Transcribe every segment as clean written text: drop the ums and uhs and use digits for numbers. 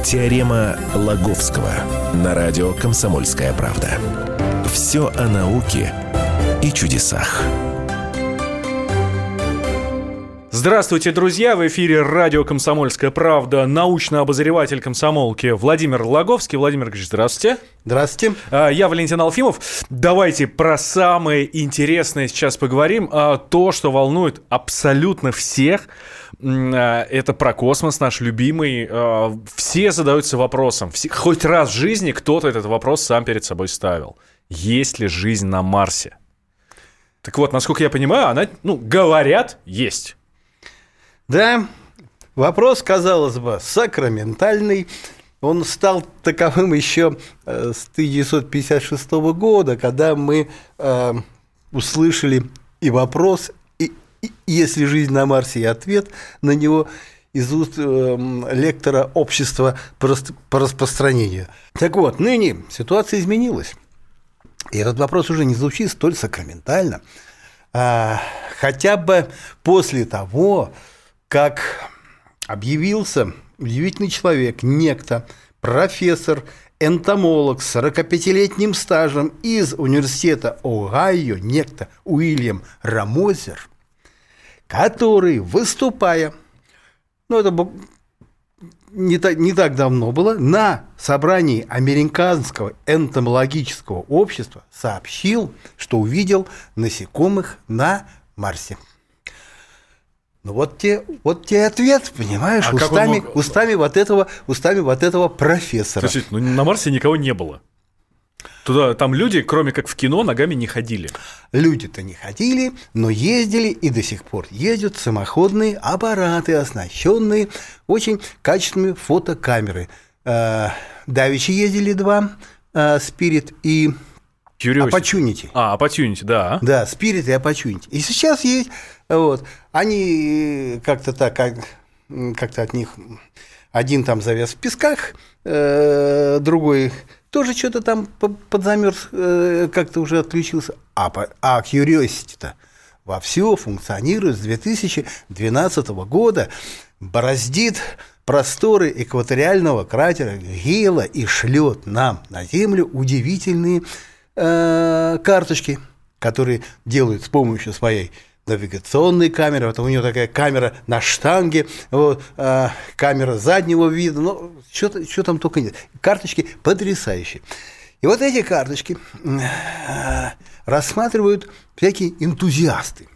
Теорема Лаговского на радио «Комсомольская правда». Все о науке и чудесах. Здравствуйте, друзья! В эфире радио «Комсомольская правда», научный обозреватель комсомолки Владимир Лаговский. Владимир Ильич, здравствуйте. Здравствуйте. Я Валентин Алфимов. Давайте про самое интересное сейчас поговорим. То, что волнует абсолютно всех, это про космос, наш любимый. Все задаются вопросом. Хоть раз в жизни кто-то этот вопрос сам перед собой ставил. Есть ли жизнь на Марсе? Так вот, насколько я понимаю, она, говорят, есть. Да, вопрос, казалось бы, сакраментальный. Он стал таковым еще с 1956 года, когда мы услышали и вопрос, и есть ли жизнь на Марсе, и ответ на него из уст лектора общества по распространению. Так вот, ныне ситуация изменилась. И этот вопрос уже не звучит столь сакраментально. Хотя бы после того, как объявился удивительный человек, некто, профессор, энтомолог с 45-летним стажем из университета Огайо, некто Уильям Рамозер, который, выступая, это не так давно было, на собрании Американского энтомологического общества сообщил, что увидел насекомых на Марсе. Вот тебе ответ, понимаешь, устами вот этого профессора. Слушайте, на Марсе никого не было. Там люди, кроме как в кино, ногами не ходили. Люди-то не ходили, но ездили и до сих пор ездят самоходные аппараты, оснащенные очень качественными фотокамерой. Давеча ездили два, Spirit и Opportunity. Opportunity, да. Да, Spirit и Opportunity. И сейчас есть, они как-то от них один там завяз в песках, другой тоже что-то там подзамерз, как-то уже отключился. А Curiosity-то вовсю функционирует с 2012 года, бороздит просторы экваториального кратера Гейла и шлет нам на Землю удивительные карточки, которые делают с помощью своей навигационной камеры. Вот у него такая камера на штанге, камера заднего вида, что там только нет. Карточки потрясающие. И вот эти карточки рассматривают всякие энтузиасты.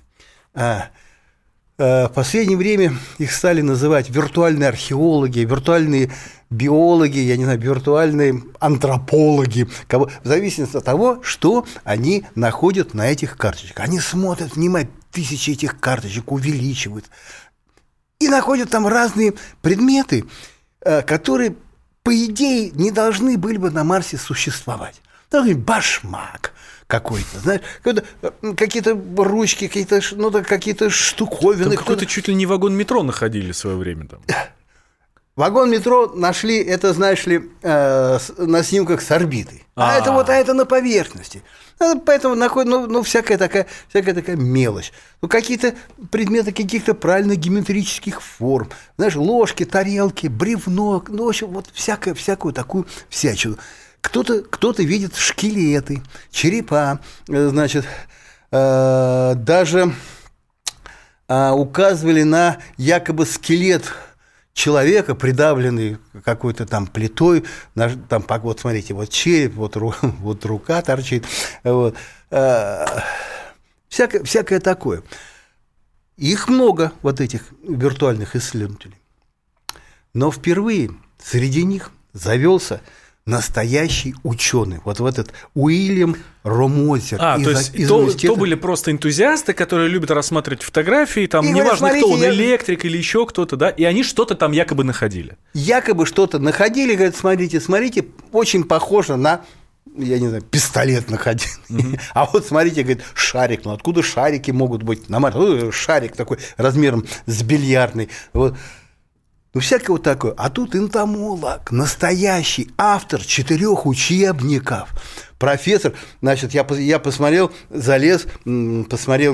В последнее время их стали называть виртуальные археологи, виртуальные биологи, виртуальные антропологи, в зависимости от того, что они находят на этих карточках. Они смотрят, внимательно, тысячи этих карточек, увеличивают и находят там разные предметы, которые, по идее, не должны были бы на Марсе существовать. Башмак какой-то, знаешь, какие-то ручки, какие-то штуковины. Там какой-то чуть ли не вагон метро находили в свое время там. Вагон метро нашли, это, знаешь ли, на снимках с орбиты. Это на поверхности. Поэтому находят, всякая такая мелочь. Какие-то предметы каких-то правильно геометрических форм. Знаешь, ложки, тарелки, бревно, в общем, всякую такую всячину. Кто-то видит шкелеты, черепа, даже указывали на якобы скелет человека, придавленный какой-то там плитой, там, вот смотрите, вот череп, вот рука торчит, всякое такое. Их много, вот этих виртуальных исследователей. Но впервые среди них завелся настоящий ученый, вот этот Уильям Рамозер. То есть то были просто энтузиасты, которые любят рассматривать фотографии, там неважно, кто он, электрик или еще кто-то, да, и они что-то там якобы находили. Говорят, смотрите, очень похоже на, пистолет находили. А вот смотрите, говорит, шарик, откуда шарики могут быть на Марсе? Шарик такой размером с бильярдный. Ну, всякое вот такое. А тут энтомолог, настоящий автор 4 учебников. Профессор, значит, я посмотрел, залез, посмотрел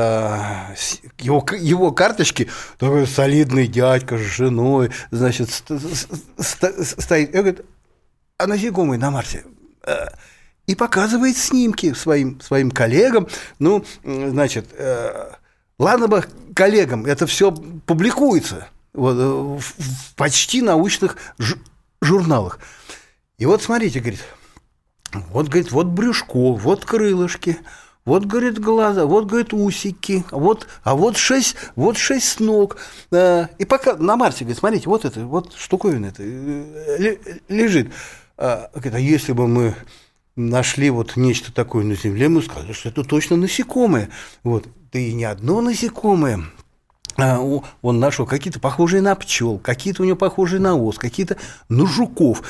его карточки, такой солидный дядька с женой, значит, стоит. Я говорю, а насекомые на Марсе? И показывает снимки своим коллегам. Ну, значит, ладно бы коллегам, это все публикуется в почти научных журналах. И вот смотрите, говорит, вот брюшко, вот крылышки, вот, говорит, глаза, вот, говорит, усики, вот 6 ног. И пока на Марсе, говорит, смотрите, вот это, вот штуковина это лежит. Говорит, а если бы мы нашли вот нечто такое на Земле, мы сказали, что это точно насекомое. Вот. Да и не одно насекомое. Он нашел какие-то похожие на пчел, какие-то у него похожие на ос, какие-то на жуков.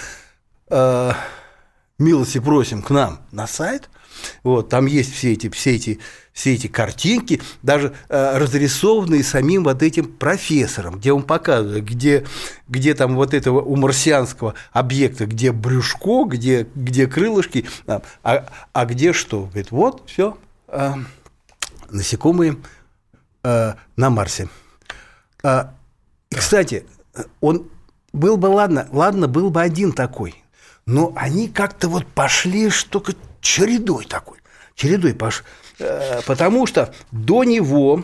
Милости просим к нам на сайт. Вот, там есть все эти картинки, даже разрисованные самим вот этим профессором, где он показывает, где там вот этого у марсианского объекта, где брюшко, где крылышки, а где что. Говорит, вот, все, насекомые на Марсе. И, кстати, он был бы, ладно, был бы один такой. Но они как-то вот пошли только чередой пошли, потому что до него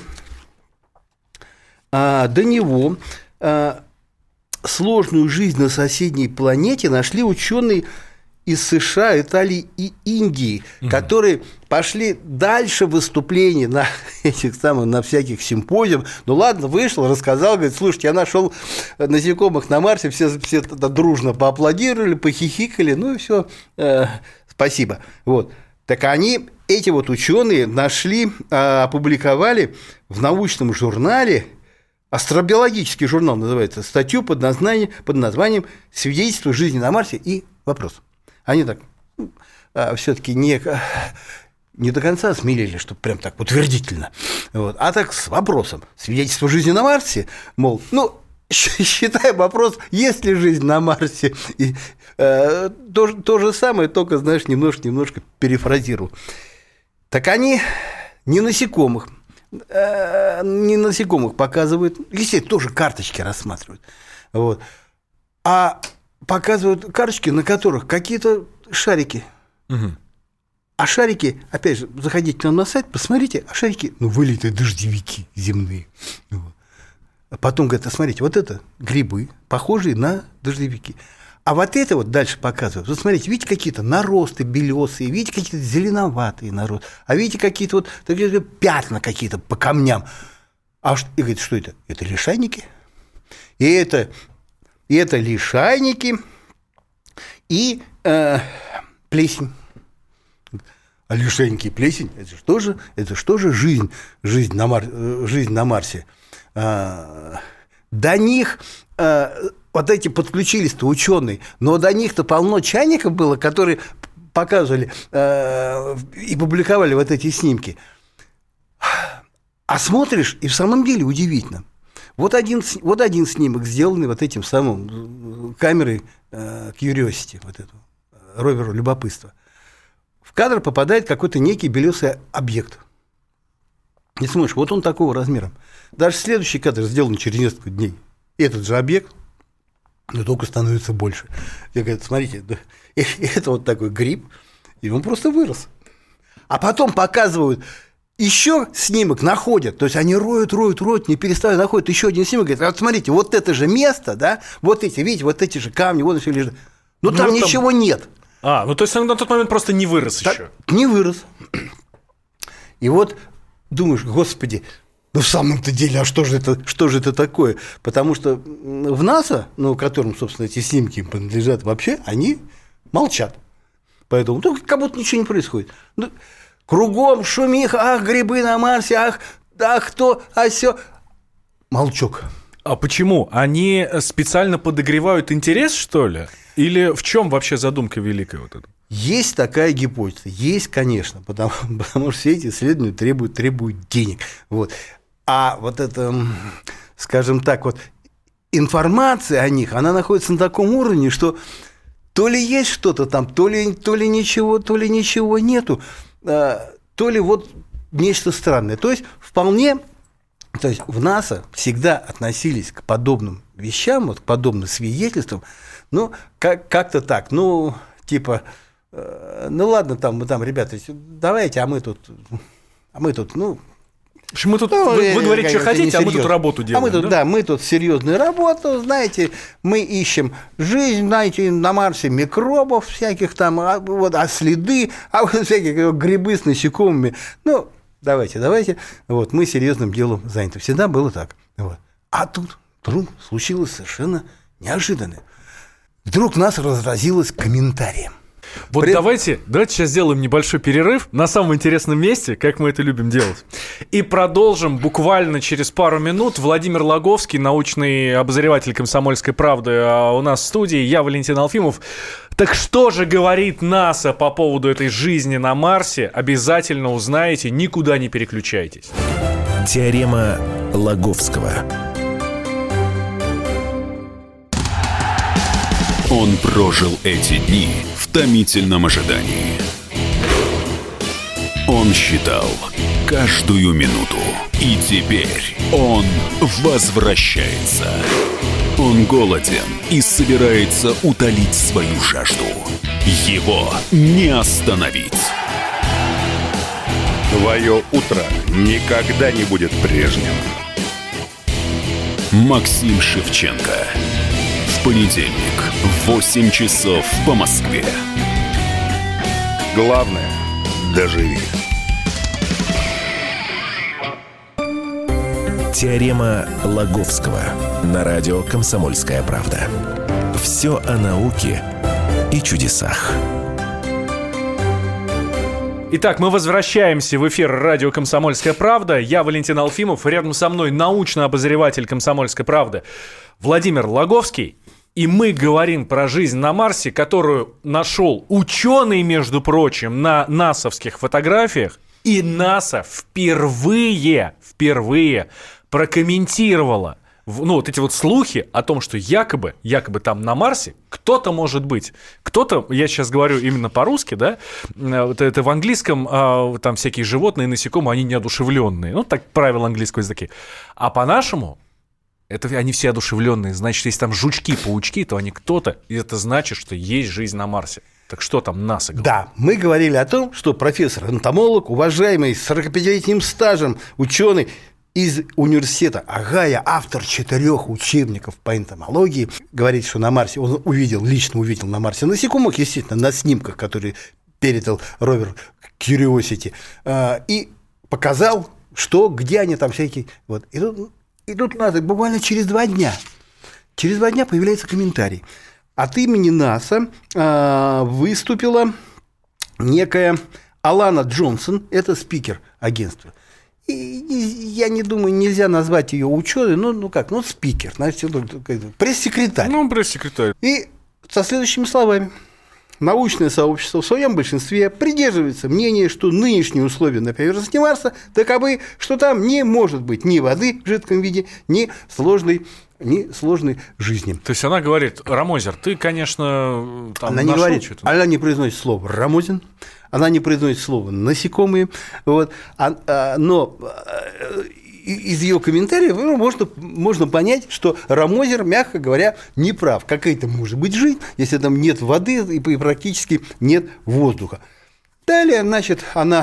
сложную жизнь на соседней планете нашли ученые из США, Италии и Индии, которые пошли дальше выступлений на на всяких симпозиумах. Ну ладно, вышел, рассказал, говорит, слушайте, я нашел насекомых на Марсе, все дружно поаплодировали, похихикали, ну и все, спасибо. Вот. Так эти вот ученые нашли, опубликовали в научном журнале, астробиологический журнал называется, статью под названием «Свидетельство жизни на Марсе и вопрос». Они так все-таки не до конца осмелели, чтобы прям так утвердительно, вот, а так с вопросом. Свидетельство жизни на Марсе, мол, считаем вопрос, есть ли жизнь на Марсе. И, то же самое, только, знаешь, немножко перефразировал. Так они не насекомых показывают, естественно, тоже карточки рассматривают, вот, а показывают карточки, на которых какие-то шарики. Угу. А шарики, опять же, заходите к нам на сайт, посмотрите, а шарики, вылитые дождевики земные. Вот. А потом говорят, смотрите, вот это грибы, похожие на дождевики. А вот это вот дальше показывают. Вот смотрите, видите, какие-то наросты белесые, видите, какие-то зеленоватые наросты, а видите, какие-то вот такие пятна какие-то по камням. И говорит, что это? Это лишайники. И это лишайники и плесень. А лишайники и плесень – это что же жизнь на Марсе? До них вот эти подключились-то ученые, но до них-то полно чайников было, которые показывали и публиковали вот эти снимки. А смотришь, и в самом деле удивительно. Вот один снимок, сделанный вот этим самым камерой Curiosity, вот этому роверу любопытства. В кадр попадает какой-то некий белесый объект. И смотришь, вот он такого размера. Даже следующий кадр сделан через несколько дней. Этот же объект, но только становится больше. Я говорю, смотрите, это вот такой гриб, и он просто вырос. А потом показывают еще снимок, находят, то есть они роют, не переставая, находят еще один снимок, говорят, вот смотрите, вот это же место, да, вот эти, видите, вот эти же камни, вот все лежит. Но там ничего нет. То есть он на тот момент просто не вырос еще. Не вырос. И вот думаешь, господи, в самом-то деле, а что же это такое? Потому что в НАСА, которым, собственно, эти снимки принадлежат вообще, они молчат. Поэтому как будто ничего не происходит. Кругом шумиха, ах, грибы на Марсе, ах, то, а сё. Молчок. А почему? Они специально подогревают интерес, что ли? Или в чем вообще задумка великая вот эта? Есть такая гипотеза. Есть, конечно, потому что все эти исследования требуют денег. Вот. А вот это, скажем так, вот информация о них, она находится на таком уровне, что то ли есть что-то там, то ли ничего нету, то ли вот нечто странное. То есть вполне, то есть в НАСА всегда относились к подобным вещам, вот к подобным свидетельствам, ну, как-то так, ну, типа, ну ладно, там, ребята, давайте, а мы тут, ну. Мы тут, вы говорите, что хотите, а мы тут работу делаем. А мы тут, да, мы тут серьезную работу, знаете, мы ищем жизнь, знаете, на Марсе микробов всяких там, а следы, всяких грибы с насекомыми. Ну, давайте, вот, мы серьезным делом заняты. Всегда было так. Вот. А тут вдруг случилось совершенно неожиданное. Вдруг нас разразилось комментарием. Вот давайте сейчас сделаем небольшой перерыв на самом интересном месте, как мы это любим делать. И продолжим буквально через пару минут. Владимир Логовский, научный обозреватель «Комсомольской правды», у нас в студии. Я Валентин Алфимов. Так что же говорит НАСА по поводу этой жизни на Марсе? Обязательно узнаете, никуда не переключайтесь. Теорема Логовского. Он прожил эти дни в томительном ожидании. Он считал каждую минуту. И теперь он возвращается. Он голоден и собирается утолить свою жажду. Его не остановить. Твое утро никогда не будет прежним. Максим Шевченко. В понедельник в 8 часов по Москве. Главное – доживи. Теорема Логовского на радио «Комсомольская правда». Все о науке и чудесах. Итак, мы возвращаемся в эфир радио «Комсомольская правда». Я Валентин Алфимов, рядом со мной научный обозреватель «Комсомольской правды» Владимир Логовский. И мы говорим про жизнь на Марсе, которую нашел ученый, между прочим, на насовских фотографиях. И НАСА впервые прокомментировала вот эти вот слухи о том, что якобы там на Марсе кто-то может быть. Кто-то, я сейчас говорю именно по-русски, да, это в английском, там всякие животные, насекомые, они неодушевленные. Ну, так правила английского языка. А по-нашему... Это они все одушевленные. Значит, если там жучки, паучки, то они кто-то. И это значит, что есть жизнь на Марсе. Так что там НАСА говорит? Да, мы говорили о том, что профессор-энтомолог, уважаемый, с 45-летним стажем ученый из университета Огайо, автор 4 учебников по энтомологии, говорит, что на Марсе, он лично увидел на Марсе насекомых, естественно, на снимках, которые передал ровер Curiosity, и показал, где они там всякие. Вот. И тут НАСА буквально через 2 дня появляется комментарий. От имени НАСА выступила некая Алана Джонсон, это спикер агентства. И я не думаю, нельзя назвать ее ученой, спикер, значит, пресс-секретарь. Пресс-секретарь. И со следующими словами. Научное сообщество в своем большинстве придерживается мнения, что нынешние условия на поверхности Марса таковы, что там не может быть ни воды в жидком виде, ни сложной жизни. То есть она говорит: Рамозер, ты, конечно, там она не говорит, что-то. Она не произносит слово «рамозин», она не произносит слово «насекомые», вот, но из ее комментариев можно понять, что Рамозер, мягко говоря, не прав. Какая-то может быть жизнь, если там нет воды и практически нет воздуха. Далее, значит,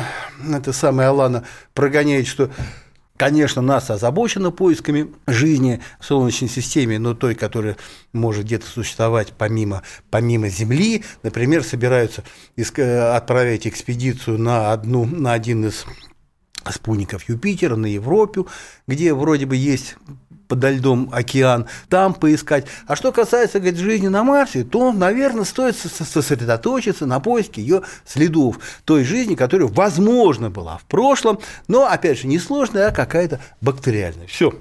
Алана прогоняет, что, конечно, НАСА озабочена поисками жизни в Солнечной системе, но той, которая может где-то существовать помимо Земли. Например, собираются отправить экспедицию на один из спутников Юпитера, на Европу, где вроде бы есть подо льдом океан, там поискать. А что касается, говорит, жизни на Марсе, то, наверное, стоит сосредоточиться на поиске ее следов, той жизни, которая, возможно, была в прошлом, но, опять же, не сложная, а какая-то бактериальная. Все,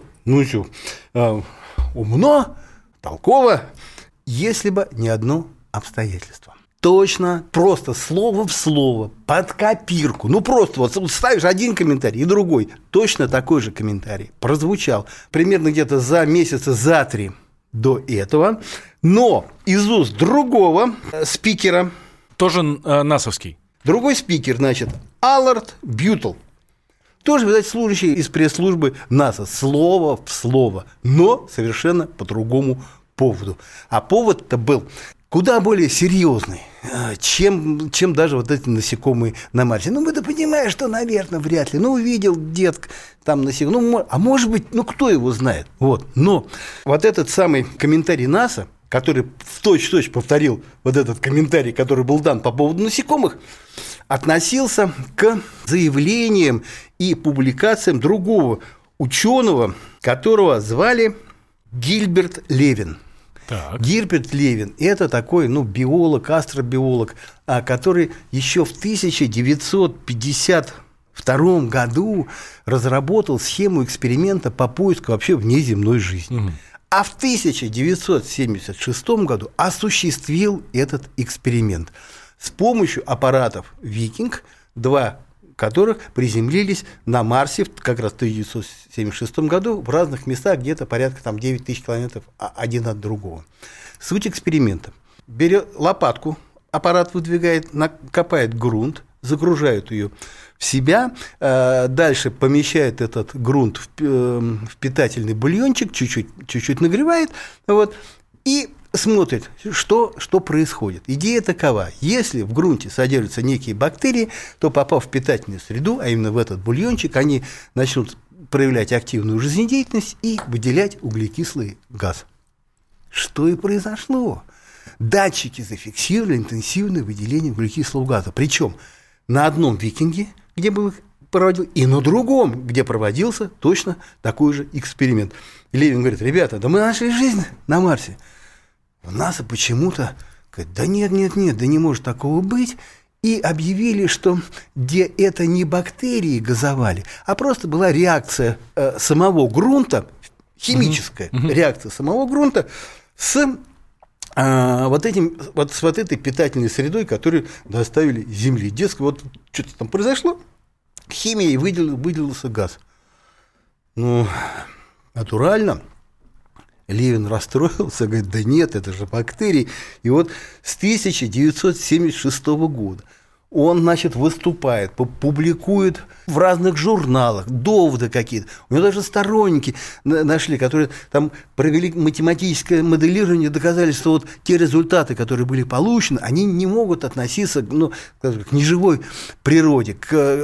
умно, толково, если бы не одно обстоятельство. Точно, просто слово в слово, под копирку. Просто вот ставишь один комментарий и другой. Точно такой же комментарий прозвучал примерно где-то за месяца за 3 до этого, но из уст другого спикера. Тоже насовский. Другой спикер, значит, Аллард Бьютл. Тоже, видать, служащий из пресс-службы НАСА. Слово в слово, но совершенно по другому поводу. А повод-то был куда более серьезный, чем даже вот эти насекомые на Марсе. Ну, мы-то понимаем, что, наверное, вряд ли. Ну, увидел дед там насекомых. Ну, а может быть, ну, кто его знает. Вот. Но вот этот самый комментарий НАСА, который в точь-в-точь повторил вот этот комментарий, который был дан по поводу насекомых, относился к заявлениям и публикациям другого ученого, которого звали Гильберт Левин. Так. Гильберт Левин – это такой, биолог, астробиолог, который еще в 1952 году разработал схему эксперимента по поиску вообще внеземной жизни. Угу. А в 1976 году осуществил этот эксперимент с помощью аппаратов «Викинг», 2 которых приземлились на Марсе как раз в 1976 году в разных местах, где-то порядка 9 тысяч километров один от другого. Суть эксперимента. Берет лопатку, аппарат выдвигает, копает грунт, загружает ее в себя, дальше помещает этот грунт в питательный бульончик, чуть-чуть нагревает, вот, и смотрит, что происходит. Идея такова: если в грунте содержатся некие бактерии, то, попав в питательную среду, а именно в этот бульончик, они начнут проявлять активную жизнедеятельность и выделять углекислый газ. Что и произошло. Датчики зафиксировали интенсивное выделение углекислого газа. Причем на одном «Викинге», где был проводил, и на другом, где проводился точно такой же эксперимент. И Левин говорит: ребята, да мы нашли жизнь на Марсе. У НАСА почему-то говорит: да нет, да не может такого быть. И объявили, что это не бактерии газовали, а просто была реакция самого грунта, химическая реакция самого грунта с вот этой питательной средой, которую доставили с Земли. Дескать, вот что-то там произошло, химия, и выделился газ. Ну, натурально. Левин расстроился, говорит: да нет, это же бактерии. И вот с 1976 года он, значит, выступает, публикует в разных журналах доводы какие-то. У него даже сторонники нашли, которые там провели математическое моделирование, доказали, что вот те результаты, которые были получены, они не могут относиться к неживой природе,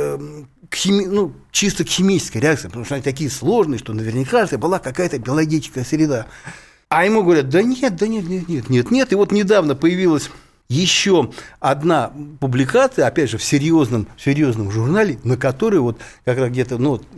чисто к химической реакции, потому что они такие сложные, что наверняка это была какая-то биологическая среда. А ему говорят: да нет. И вот недавно появилась еще одна публикация, опять же, в серьезном журнале, на которой вот как раз где-то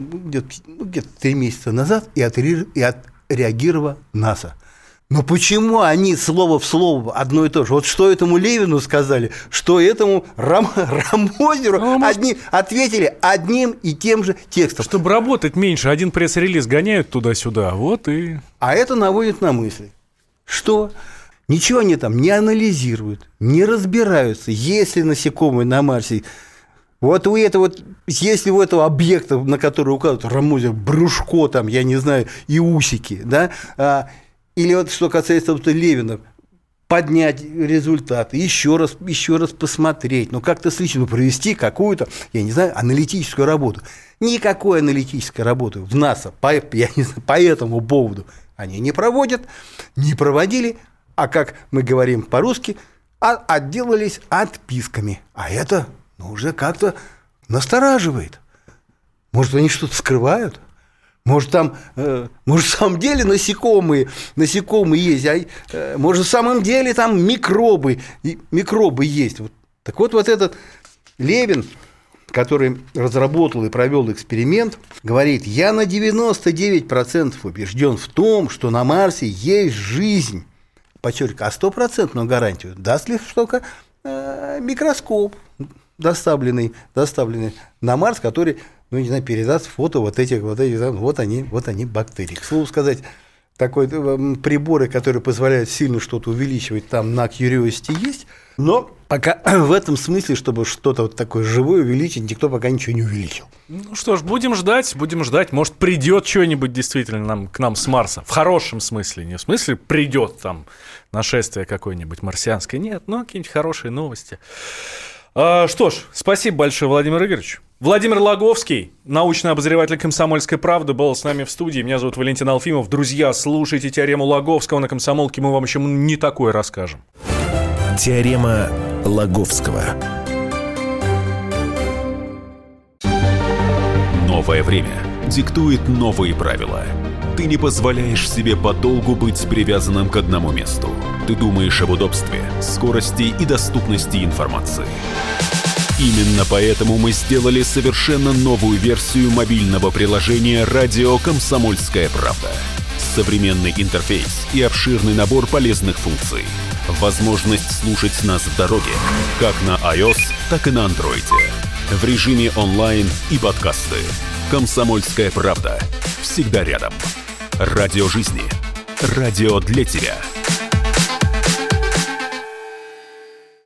3 месяца назад и отреагировала НАСА. Но почему они слово в слово одно и то же? Вот что этому Левину сказали, что этому Рамозеру ответили одним и тем же текстом. Чтобы работать меньше, один пресс-релиз гоняют туда-сюда, вот и... А это наводит на мысль, что ничего они там не анализируют, не разбираются, если насекомые на Марсе... Вот у этого, если у этого объекта, на который указывают Рамозер, брюшко там, я не знаю, и усики, да, или вот что касается Левина, поднять результаты, еще раз посмотреть, как-то слично провести какую-то, я не знаю, аналитическую работу. Никакой аналитической работы в НАСА по этому поводу они не проводят, не проводили, а как мы говорим по-русски, отделались отписками. А это уже как-то настораживает. Может, они что-то скрывают? Может, в самом деле насекомые есть, может, в самом деле там микробы есть. Так вот этот Левин, который разработал и провел эксперимент, говорит: я на 99% убежден в том, что на Марсе есть жизнь. Подчеркиваю, а 100% гарантию даст лишь только микроскоп, доставленный на Марс, который, передаст фото вот они бактерии. К слову сказать, такой приборы, которые позволяют сильно что-то увеличивать, там на Curiosity есть, Но пока в этом смысле, чтобы что-то вот такое живое увеличить, никто пока ничего не увеличил. Ну что ж, будем ждать. Может, придет что-нибудь действительно к нам с Марса. В хорошем смысле, не в смысле придет там нашествие какое-нибудь марсианское. Нет, но какие-нибудь хорошие новости. Что ж, спасибо большое, Владимир Игоревич. Владимир Логовский, научный обозреватель «Комсомольской правды», был с нами в студии. Меня зовут Валентин Алфимов. Друзья, слушайте «Теорему Логовского» на «Комсомолке». Мы вам еще не такое расскажем. Теорема Логовского. Новое время диктует новые правила. Ты не позволяешь себе подолгу быть привязанным к одному месту. Ты думаешь об удобстве, скорости и доступности информации. Именно поэтому мы сделали совершенно новую версию мобильного приложения «Радио Комсомольская правда». Современный интерфейс и обширный набор полезных функций. Возможность слушать нас в дороге, как на iOS, так и на Android. В режиме онлайн и подкасты. «Комсомольская правда». Всегда рядом. Радио жизни. Радио для тебя.